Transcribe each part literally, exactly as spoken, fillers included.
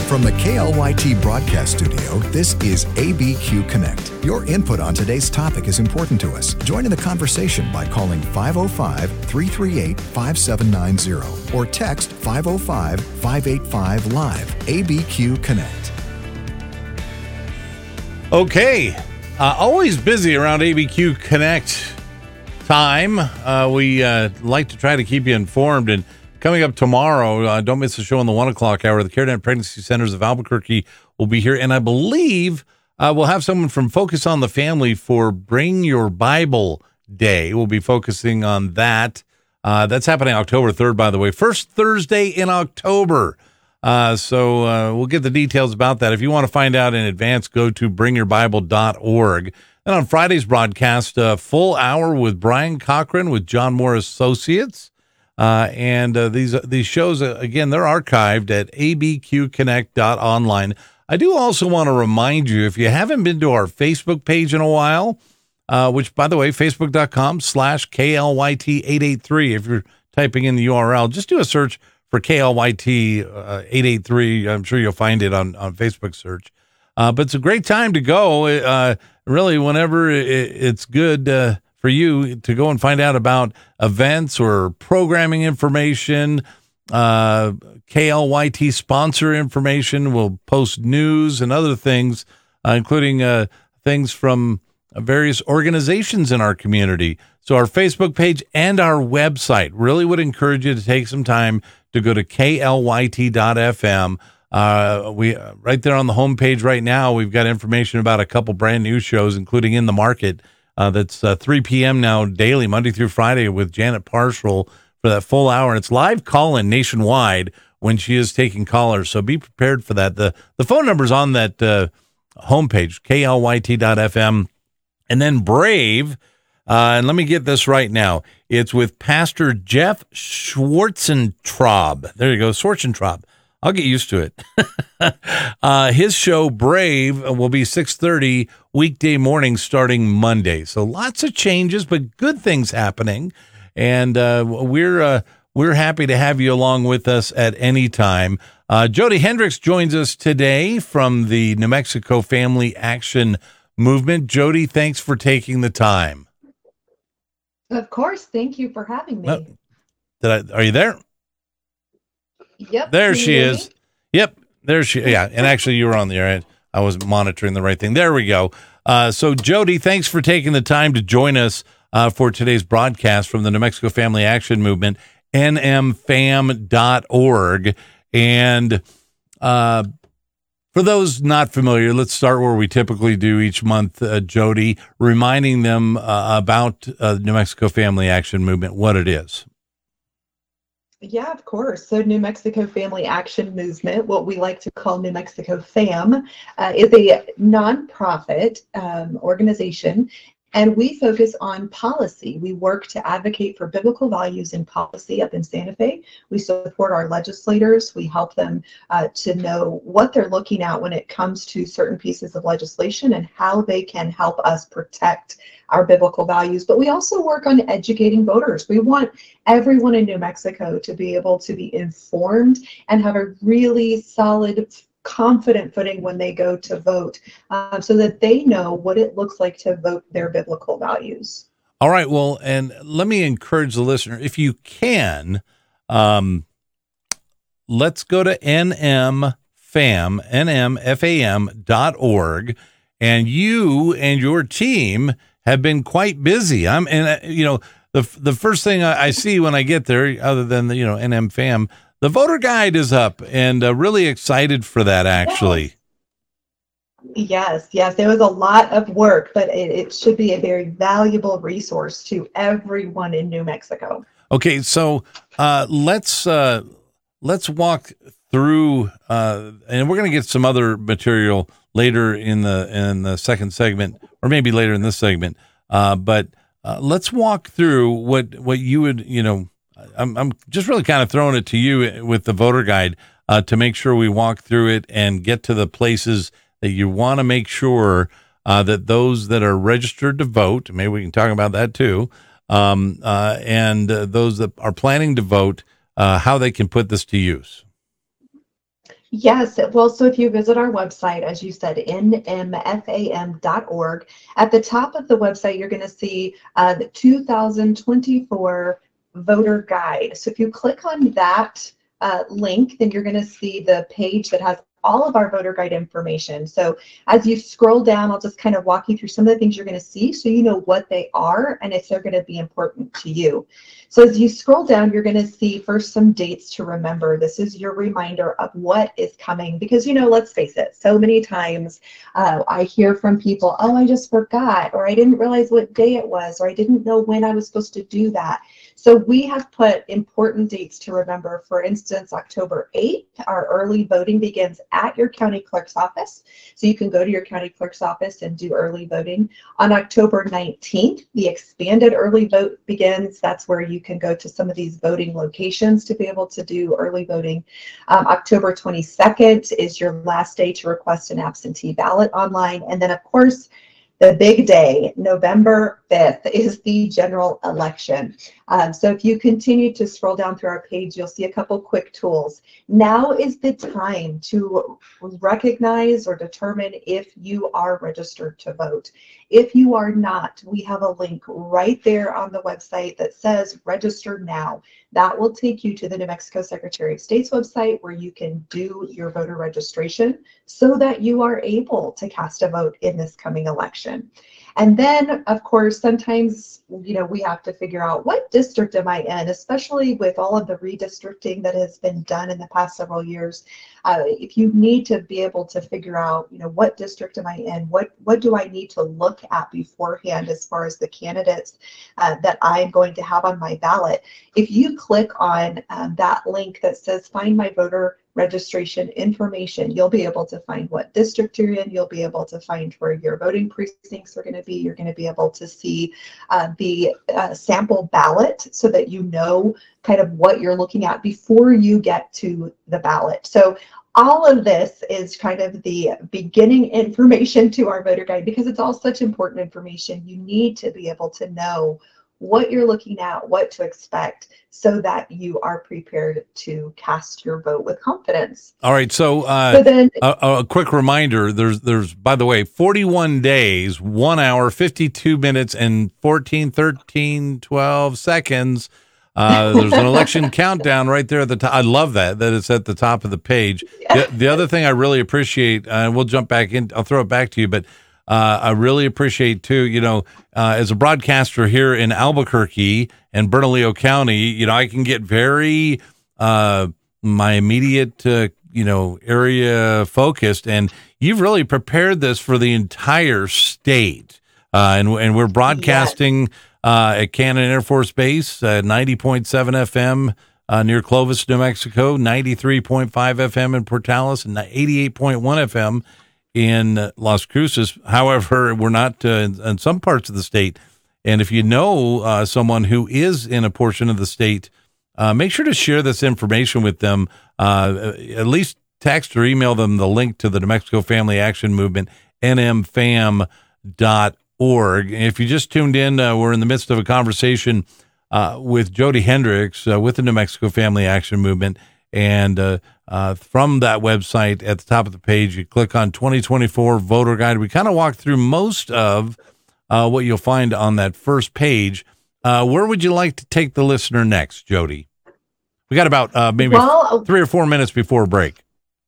From the K L Y T broadcast studio, this is A B Q Connect. Your input on today's topic is important to us. Join in the conversation by calling five oh five, three three eight, five seven nine zero or text five oh five, five eight five, live. A B Q Connect. Okay, uh, always busy around A B Q Connect time. Uh, we uh, like to try to keep you informed, and coming up tomorrow, uh, don't miss the show in the one o'clock hour. The CareNet Pregnancy Centers of Albuquerque will be here, and I believe uh, we'll have someone from Focus on the Family for Bring Your Bible Day. We'll be focusing on that. Uh, that's happening October third, by the way. First Thursday in October. Uh, so uh, we'll get the details about that. If you want to find out in advance, go to bring your bible dot org. And on Friday's broadcast, a full hour with Brian Cochran with John Moore Associates. Uh, and uh, these these shows, uh, again, they're archived at a b q connect dot online. I do also want to remind you, if you haven't been to our Facebook page in a while, uh, which, by the way, facebook dot com slash K L Y T eight eight three. If you're typing in the U R L, just do a search for K L Y T uh, eight eight three. I'm sure you'll find it on, on Facebook search. Uh, but it's a great time to go. Uh, really, whenever it, it's good uh, for you to go and find out about events or programming information, uh, K L Y T sponsor information. We'll post news and other things, uh, including uh, things from various organizations in our community. So our Facebook page and our website, really would encourage you to take some time to go to K L Y T dot F M. Uh, we right there on the homepage right now, we've got information about a couple brand new shows, including In the Market. Uh, that's uh, three p.m. now daily, Monday through Friday, with Janet Parshall for that full hour. And it's live call-in nationwide when she is taking callers. So be prepared for that. The the phone number's on that uh, homepage, K L Y T dot F M. And then Brave, uh, and let me get this right now. It's with Pastor Jeff Schwarzentraub. There you go, Schwarzentraub. I'll get used to it. uh, his show, Brave, will be six thirty weekday mornings starting Monday. So lots of changes, but good things happening. And uh, we're uh, we're happy to have you along with us at any time. Uh, Jody Hendricks joins us today from the New Mexico Family Action Movement. Jody, thanks for taking the time. Of course. Thank you for having me. Uh, did I, are you there? Yep. There Can she is. Me? Yep. There she Yeah. And actually, you were on the air. I was monitoring the right thing. There we go. Uh, so, Jody, thanks for taking the time to join us uh, for today's broadcast from the New Mexico Family Action Movement, N M fam dot org. And uh, for those not familiar, let's start where we typically do each month, uh, Jody, reminding them uh, about uh, New Mexico Family Action Movement, what it is. Yeah, of course. So New Mexico Family Action Movement, what we like to call New Mexico FAM, uh, is a nonprofit um, organization, and we focus on policy. We work to advocate for biblical values in policy up in Santa Fe. We support our legislators. We help them uh, to know what they're looking at when it comes to certain pieces of legislation and how they can help us protect our biblical values. But we also work on educating voters. We want everyone in New Mexico to be able to be informed and have a really solid, confident footing when they go to vote, uh, so that they know what it looks like to vote their biblical values. All right. Well, and let me encourage the listener, if you can, um, let's go to N M fam, N M F A M dot org, and you and your team have been quite busy. I'm, and uh, you know, the the first thing I, I see when I get there, other than the, you know, N M fam, the voter guide is up, and uh, really excited for that, actually. Yes, yes, it was a lot of work, but it, it should be a very valuable resource to everyone in New Mexico. Okay, so uh, let's uh, let's walk through, uh, and we're going to get some other material later in the in the second segment, or maybe later in this segment. Uh, but uh, let's walk through what what you would, you know. I'm I'm just really kind of throwing it to you with the voter guide uh, to make sure we walk through it and get to the places that you want to make sure uh, that those that are registered to vote, maybe we can talk about that too, um, uh, and uh, those that are planning to vote, uh, how they can put this to use. Yes, well, so if you visit our website, as you said, N M F A M dot org, at the top of the website, you're going to see uh, the two thousand twenty-four voter guide. So if you click on that uh, link, then you're going to see the page that has all of our voter guide information. So as you scroll down, I'll just kind of walk you through some of the things you're going to see so you know what they are and if they're going to be important to you. So as you scroll down, you're going to see first some dates to remember. This is your reminder of what is coming because, you know, let's face it, so many times uh, I hear from people, oh, I just forgot, or I didn't realize what day it was, or I didn't know when I was supposed to do that. So we have put important dates to remember. For instance, October eighth, our early voting begins at your county clerk's office. So you can go to your county clerk's office and do early voting. On October nineteenth, the expanded early vote begins. That's where you can go to some of these voting locations to be able to do early voting. Um, October twenty-second is your last day to request an absentee ballot online. And then, of course, the big day, November fifth, is the general election. Um, so if you continue to scroll down through our page, you'll see a couple quick tools. Now is the time to recognize or determine if you are registered to vote. If you are not, we have a link right there on the website that says register now. That will take you to the New Mexico Secretary of State's website where you can do your voter registration so that you are able to cast a vote in this coming election. And then, of course, sometimes, you know, we have to figure out what district am I in, especially with all of the redistricting that has been done in the past several years. Uh, if you need to be able to figure out, you know, what district am I in, what, what do I need to look at beforehand as far as the candidates uh, that I'm going to have on my ballot. If you click on um, that link that says find my voter registration information, you'll be able to find what district you're in. You'll be able to find where your voting precincts are going to be. You're going to be able to see uh, the uh, sample ballot so that you know kind of what you're looking at before you get to the ballot. So all of this is kind of the beginning information to our voter guide because it's all such important information. You need to be able to know what you're looking at, what to expect, so that you are prepared to cast your vote with confidence. All right. So, uh, so then, a, a quick reminder, there's, there's, by the way, forty-one days, one hour, fifty-two minutes, and fourteen, thirteen, twelve seconds. Uh, there's an election countdown right there at the top. I love that, that it's at the top of the page. The, the other thing I really appreciate, and uh, we'll jump back in, I'll throw it back to you, but Uh, I really appreciate, too, you know, uh, as a broadcaster here in Albuquerque and Bernalillo County, you know, I can get very, uh, my immediate, uh, you know, area focused. And you've really prepared this for the entire state. Uh, and, and we're broadcasting uh, at Cannon Air Force Base, uh, ninety point seven F M uh, near Clovis, New Mexico, ninety-three point five F M in Portales, and eighty-eight point one F M in Las Cruces. However, we're not uh, in, in some parts of the state. And if you know uh, someone who is in a portion of the state, uh, make sure to share this information with them. Uh, at least text or email them the link to the New Mexico Family Action Movement, N M fam dot org. If you just tuned in, uh, we're in the midst of a conversation uh, with Jody Hendricks uh, with the New Mexico Family Action Movement. And uh, uh, from that website, at the top of the page, you click on twenty twenty-four Voter Guide. We kind of walked through most of uh, what you'll find on that first page. Uh, where would you like to take the listener next, Jody? We got about uh, maybe well, three or four minutes before break.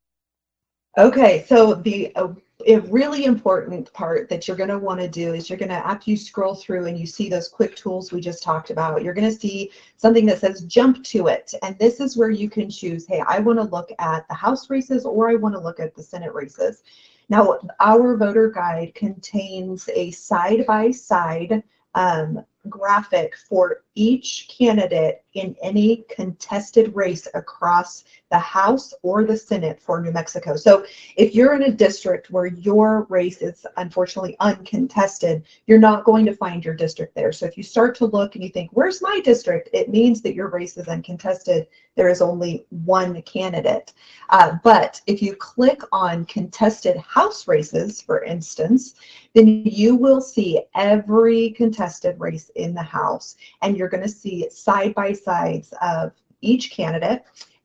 Okay, so the uh, a really important part that you're going to want to do is you're going to, after you scroll through and you see those quick tools we just talked about, you're going to see something that says jump to it. And this is where you can choose, hey, I want to look at the House races or I want to look at the Senate races. Now, our voter guide contains a side-by-side um, graphic for each candidate in any contested race across the House or the Senate for New Mexico. So if you're in a district where your race is unfortunately uncontested, you're not going to find your district there. So if you start to look and you think, where's my district? It means that your race is uncontested. There is only one candidate. Uh, but if you click on contested House races, for instance, then you will see every contested race in the House, and you're going to see side by sides of each candidate.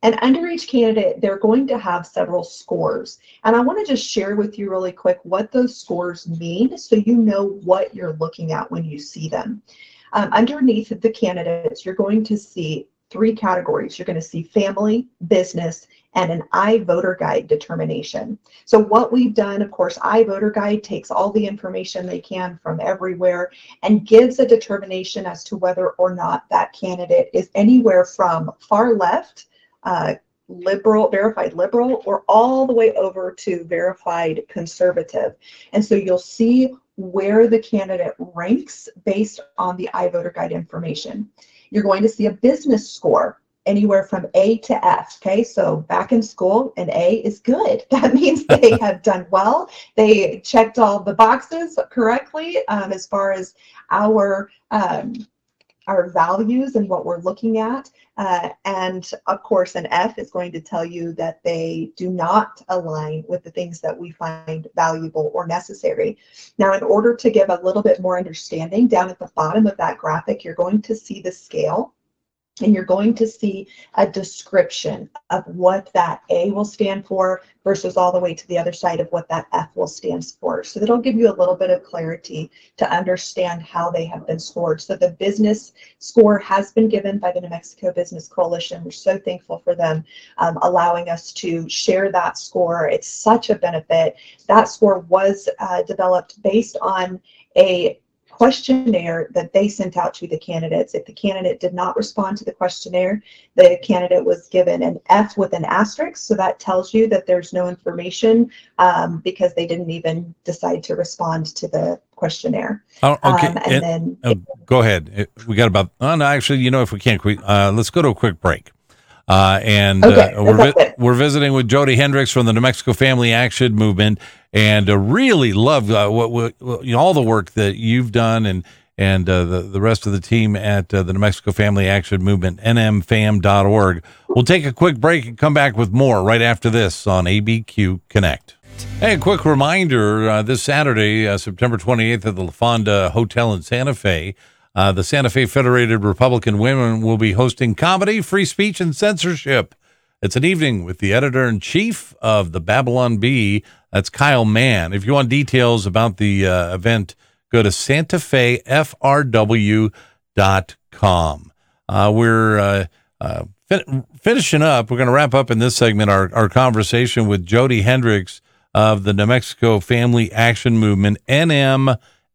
And under each candidate, they're going to have several scores. And I want to just share with you really quick what those scores mean so you know what you're looking at when you see them. Um, underneath the candidates, you're going to see three categories. You're going to see family, business, and an iVoterGuide determination. So what we've done, of course, iVoterGuide takes all the information they can from everywhere and gives a determination as to whether or not that candidate is anywhere from far left, uh, liberal, verified liberal, or all the way over to verified conservative. And so you'll see where the candidate ranks based on the iVoterGuide information. You're going to see a business score anywhere from A to F. Okay, so back in school, an A is good. That means they have done well. They checked all the boxes correctly um, as far as our um, our values and what we're looking at. Uh, and of course, an F is going to tell you that they do not align with the things that we find valuable or necessary. Now, in order to give a little bit more understanding, down at the bottom of that graphic, you're going to see the scale. And you're going to see a description of what that A will stand for versus all the way to the other side of what that F will stand for. So that'll give you a little bit of clarity to understand how they have been scored. So the business score has been given by the New Mexico Business Coalition. We're so thankful for them um, allowing us to share that score. It's such a benefit. That score was uh, developed based on a questionnaire that they sent out to the candidates. If the candidate did not respond to the questionnaire, the candidate was given an F with an asterisk. So that tells you that there's no information um, because they didn't even decide to respond to the questionnaire. Oh, okay. Um, and, and then uh, go ahead. We got about, oh no, actually, you know, if we can't, we, uh, let's go to a quick break. Uh, and okay, uh, we're, vi- we're visiting with Jody Hendricks from the New Mexico Family Action Movement, and uh, really love uh, what, what you know, all the work that you've done, and and uh, the the rest of the team at uh, the New Mexico Family Action Movement, N M fam dot org. We'll take a quick break and come back with more right after this on A B Q Connect. Hey, a quick reminder: uh, this Saturday, uh, September twenty-eighth, at the La Fonda Hotel in Santa Fe. Uh, the Santa Fe Federated Republican Women will be hosting comedy, free speech, and censorship. It's an evening with the editor-in-chief of the Babylon Bee. That's Kyle Mann. If you want details about the uh, event, go to santa fe f r w dot com. Uh, we're uh, uh, fin- finishing up. We're going to wrap up in this segment our, our conversation with Jody Hendricks of the New Mexico Family Action Movement, N M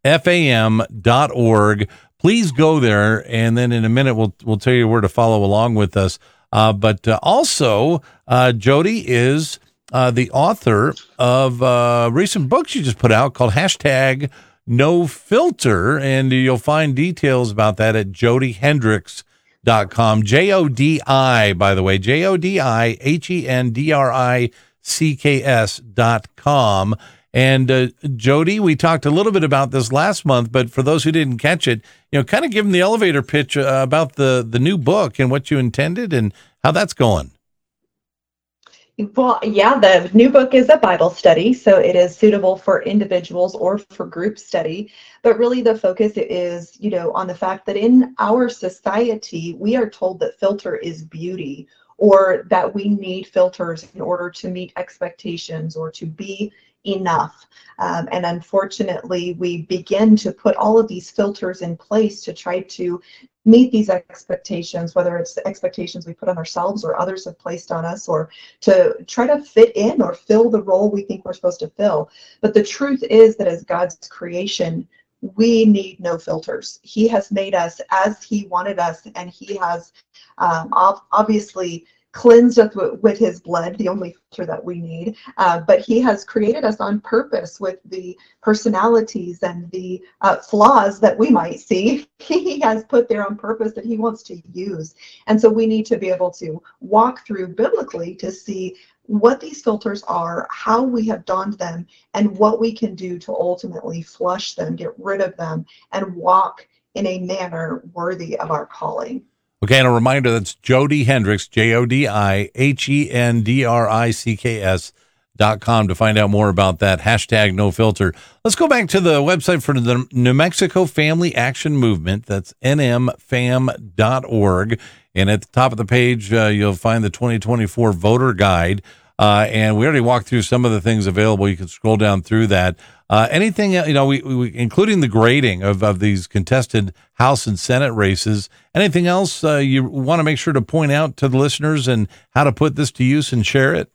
fam dot org. Please go there, and then in a minute we'll we'll tell you where to follow along with us. Uh, but uh, also, uh, Jody is uh, the author of a recent book she just put out called Hashtag No Filter, and you'll find details about that at jody hendricks dot com. J O D I, by the way, J O D I H E N D R I C K S dot com. And uh, Jody, we talked a little bit about this last month, but for those who didn't catch it, you know, kind of give them the elevator pitch uh, about the, the new book and what you intended and how that's going. Well, yeah, the new book is a Bible study, so it is suitable for individuals or for group study. But really the focus is, you know, on the fact that in our society, we are told that filter is beauty, or that we need filters in order to meet expectations or to be enough. Um, and unfortunately, we begin to put all of these filters in place to try to meet these expectations, whether it's the expectations we put on ourselves or others have placed on us, or to try to fit in or fill the role we think we're supposed to fill. But the truth is that as God's creation, we need no filters. He has made us as he wanted us, and he has um, obviously cleansed us with his blood, the only filter that we need. Uh, but he has created us on purpose with the personalities and the uh, flaws that we might see. He has put there on purpose that he wants to use. And so we need to be able to walk through biblically to see what these filters are, how we have donned them, and what we can do to ultimately flush them, get rid of them, and walk in a manner worthy of our calling. Okay, and a reminder, that's Jody Hendricks, J O D I H E N D R I C K S dot com to find out more about that. Hashtag no filter. Let's go back to the website for the New Mexico Family Action Movement. That's N M fam dot org. And at the top of the page, uh, you'll find the twenty twenty-four voter guide. Uh, and we already walked through some of the things available. You can scroll down through that. Uh, anything, you know, we, we including the grading of, of these contested House and Senate races. Anything else uh, you want to make sure to point out to the listeners and how to put this to use and share it?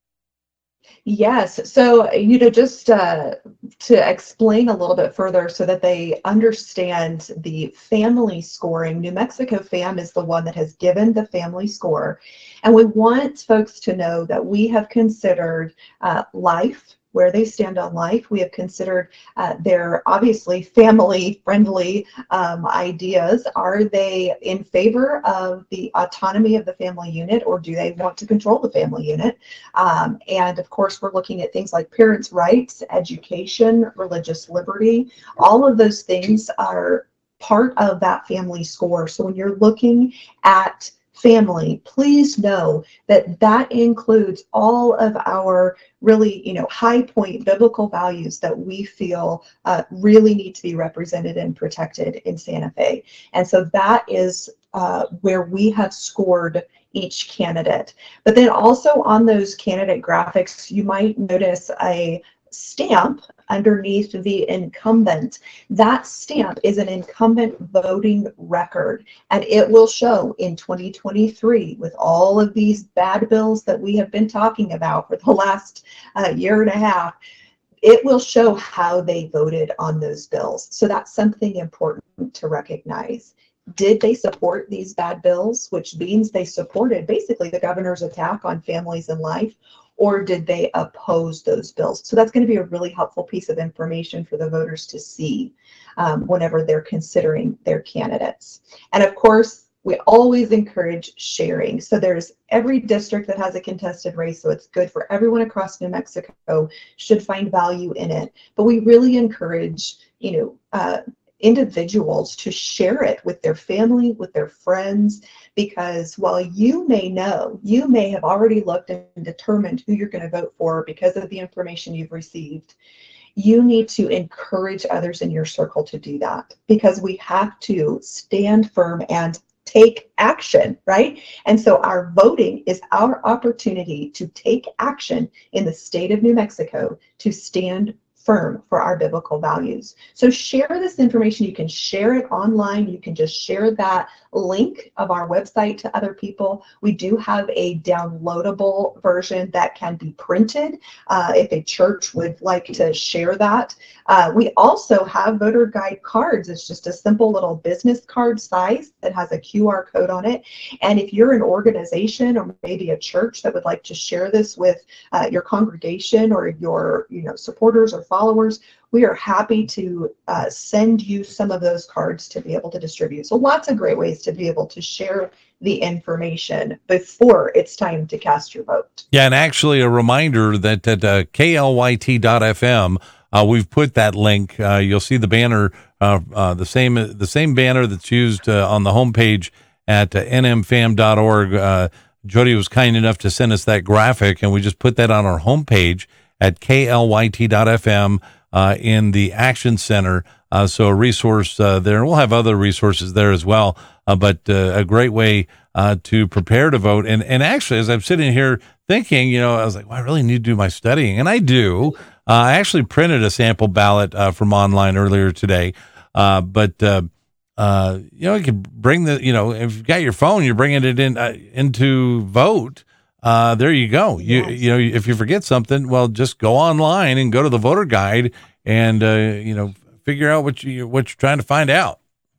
Yes. So, you know, just uh, to explain a little bit further so that they understand the family scoring, New Mexico FAM is the one that has given the family score. And we want folks to know that we have considered uh, life, where they stand on life. We have considered uh, their obviously family-friendly um, ideas. Are they in favor of the autonomy of the family unit, or do they want to control the family unit? Um, and of course, we're looking at things like parents' rights, education, religious liberty. All of those things are part of that family score. So when you're looking at family, please know that that includes all of our really, you know, high point biblical values that we feel uh, really need to be represented and protected in Santa Fe. And so that is uh, where we have scored each candidate. But then also on those candidate graphics, you might notice a stamp underneath the incumbent. That stamp is an incumbent voting record, and it will show in twenty twenty-three with all of these bad bills that we have been talking about for the last uh, year and a half. It will show how they voted on those bills. So that's something important to recognize. Did they support these bad bills, which means they supported basically the governor's attack on families and life, or did they oppose those bills? So that's going to be a really helpful piece of information for the voters to see um, whenever they're considering their candidates. And of course, we always encourage sharing. So there's every district that has a contested race, so it's good for everyone across New Mexico, should find value in it. But we really encourage, you know, uh, individuals to share it with their family, with their friends, because while you may know, you may have already looked and determined who you're going to vote for because of the information you've received, you need to encourage others in your circle to do that, because we have to stand firm and take action, right? And so our voting is our opportunity to take action in the state of New Mexico to stand firm for our biblical values. So share this information. You can share it online. You can just share that link of our website to other people. We do have a downloadable version that can be printed uh, if a church would like to share that. Uh, we also have voter guide cards. It's just a simple little business card size that has a Q R code on it. And if you're an organization or maybe a church that would like to share this with uh, your congregation or your, you know, supporters or followers, we are happy to uh, send you some of those cards to be able to distribute. So lots of great ways to be able to share the information before it's time to cast your vote. Yeah, and actually a reminder that at uh, K L Y T dot F M, uh, we've put that link. Uh, you'll see the banner, uh, uh, the same the same banner that's used uh, on the homepage at uh, N M fam dot org. Uh, Jody was kind enough to send us that graphic, and we just put that on our homepage at K L Y T dot F M. Uh, in the Action Center, uh, so a resource uh, there. We'll have other resources there as well, uh, but uh, a great way uh, to prepare to vote. And and actually, as I'm sitting here thinking, you know, I was like, well, I really need to do my studying, and I do. Uh, I actually printed a sample ballot uh, from online earlier today, uh, but uh, uh, you know, you can bring the, you know, if you've got your phone, you're bringing it in uh, into vote. Uh, there you go. You Yes. you know, if you forget something, well, just go online and go to the voter guide and uh, you know, figure out what you what you're trying to find out.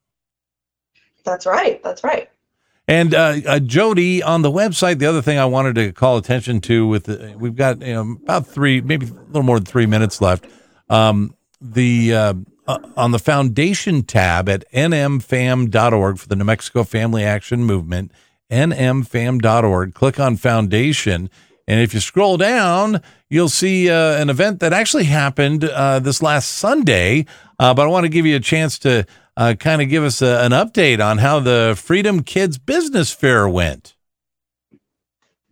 That's right. That's right. And uh, uh, Jody, on the website, the other thing I wanted to call attention to, with the, we've got, you know, about three, maybe a little more than three minutes left. Um, the uh, uh, on the foundation tab at N M fam dot org for the New Mexico Family Action Movement. N M fam dot org, click on Foundation, and if you scroll down, you'll see uh, an event that actually happened uh, this last Sunday, uh, but I want to give you a chance to uh, kind of give us a, an update on how the Freedom Kids Business Fair went.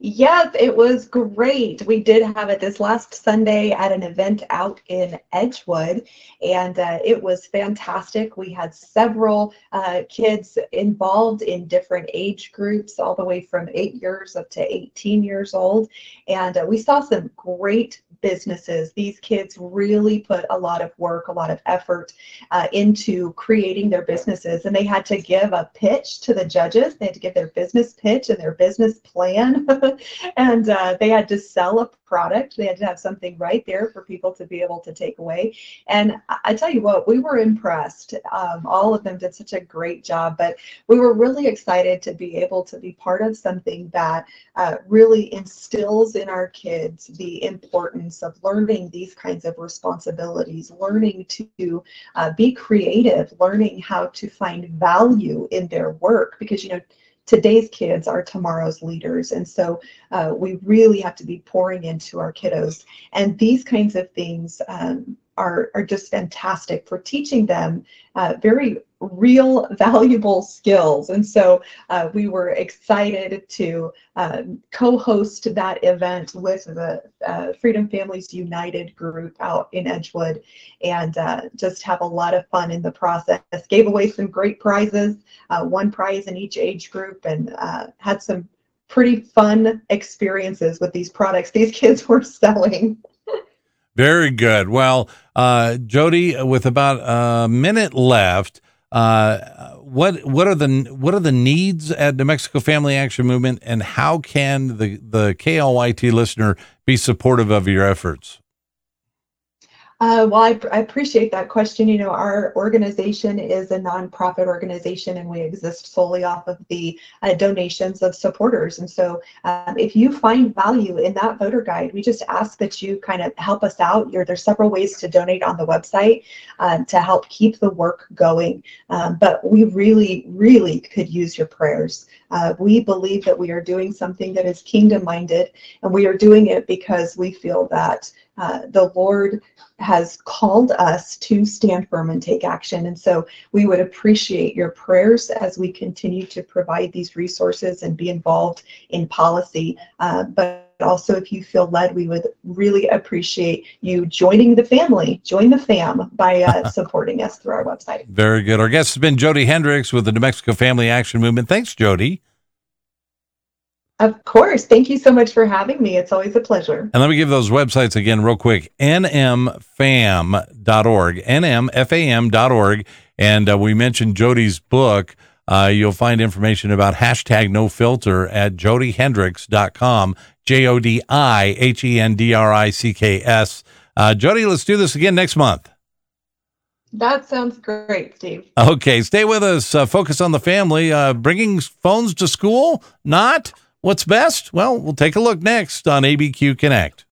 Yes, it was great. We did have it this last Sunday at an event out in Edgewood, and uh, it was fantastic. We had several uh, kids involved in different age groups, all the way from eight years up to eighteen years old. And uh, we saw some great businesses. These kids really put a lot of work, a lot of effort uh, into creating their businesses, and they had to give a pitch to the judges. They had to give their business pitch and their business plan. And uh, they had to sell a product. They had to have something right there for people to be able to take away. And I, I tell you what, we were impressed. Um, all of them did such a great job, but we were really excited to be able to be part of something that uh, really instills in our kids the importance of learning these kinds of responsibilities, learning to uh, be creative, learning how to find value in their work, because, you know, today's kids are tomorrow's leaders. And so uh, we really have to be pouring into our kiddos. And these kinds of things um, are, are just fantastic for teaching them uh, very real, valuable skills. And so uh, we were excited to um, co-host that event with the uh, Freedom Families United group out in Edgewood, and uh, just have a lot of fun in the process. Gave away some great prizes, uh, one prize in each age group, and uh, had some pretty fun experiences with these products these kids were selling. Very good. Well, uh, Jody, with about a minute left, uh, what what are the what are the needs at New Mexico Family Action Movement, and how can the the K L Y T listener be supportive of your efforts? Uh, well, I, I appreciate that question. You know, our organization is a nonprofit organization, and we exist solely off of the uh, donations of supporters. And so um, if you find value in that voter guide, we just ask that you kind of help us out. You're, there's several ways to donate on the website uh, to help keep the work going. Um, but we really, really could use your prayers. Uh, we believe that we are doing something that is kingdom-minded, and we are doing it because we feel that uh, the Lord has called us to stand firm and take action. And so we would appreciate your prayers as we continue to provide these resources and be involved in policy. Uh, but also, if you feel led, we would really appreciate you joining the family, join the fam by uh, supporting us through our website. Very good. Our guest has been Jody Hendricks with the New Mexico Family Action Movement. Thanks, Jody. Of course. Thank you so much for having me. It's always a pleasure. And let me give those websites again real quick. N M fam dot org, N M fam dot org. And uh, we mentioned Jody's book. Uh, you'll find information about hashtag no filter at jody hendricks dot com, J O D I H E N D R I C K S. Uh, Jody, let's do this again next month. That sounds great, Steve. Okay, stay with us. Uh, focus on the family. Uh, bringing phones to school? Not? What's best? Well, we'll take a look next on A B Q Connect.